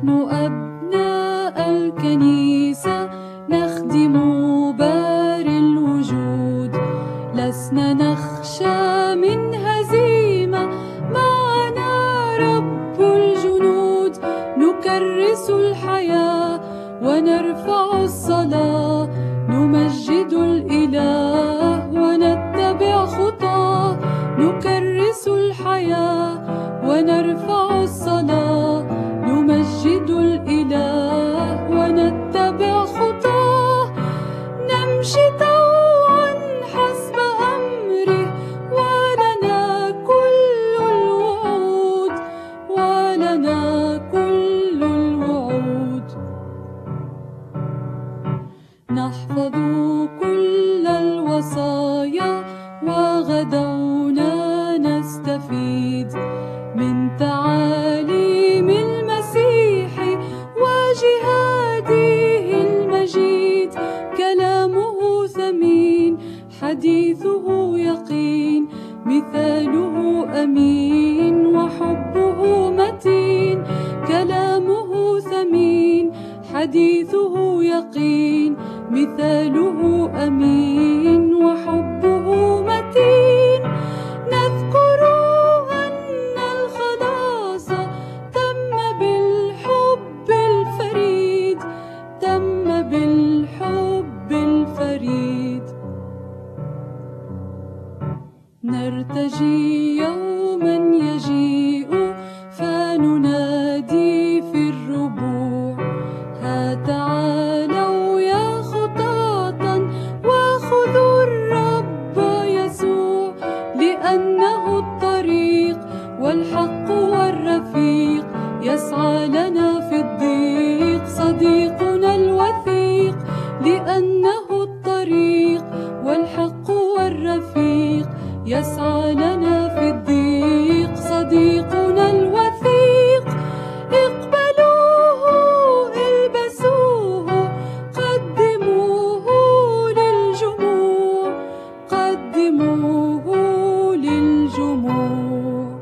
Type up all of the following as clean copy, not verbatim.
نحن أبناء الكنيسة نخدم باري الوجود، لسنا نخشى من هزيمة، معنا رب الجنود. نكرس الحياة ونرفع الصلاة، نمجد الإله ونتبع خطاه. نكرس الحياة ونرفع الصلاة، نمجد الإله ونتبع خطاه. نمشي طوعا حسب أمره، ولنا كل الوعود، ولنا كل الوعود. نحفظ كل الوصايا وغدونا نستفيد من تعاليم المسيح وجهاده المجيد. كلامه ثمين، حديثه يقين، مثاله أمين وحبه متين. كلامه ثمين، حديثه يقين، مثاله أمين وحبه متين. نذكر أن الخلاص تم بالحب الفريد، تم بالحب الفريد. نرتجي يوما يجيء فننادي في الربوع، ها تعالوا يا خطاة وخذوا الرب يسوع. لأنه الطريق والحق والرفيق، يسعى لنا في الضيق صديقنا الوثيق. لأنه الطريق والحق والرفيق، يسعى لنا في الضيق صديقنا الوثيق. اقبلوه البسوه، قدموه للجموع، قدموه للجموع.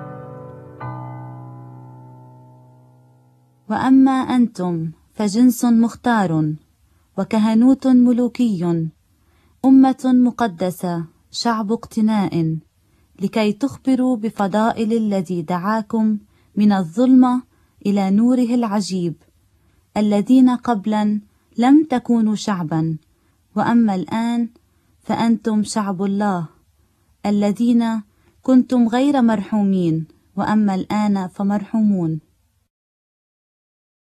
وأما أنتم فجنس مختار وكهنوت ملوكي، أمة مقدسة، شعب اقتناء، لكي تخبروا بفضائل الذي دعاكم من الظلمة إلى نوره العجيب، الذين قبلا لم تكونوا شعبا، وأما الآن فأنتم شعب الله، الذين كنتم غير مرحومين، وأما الآن فمرحومون.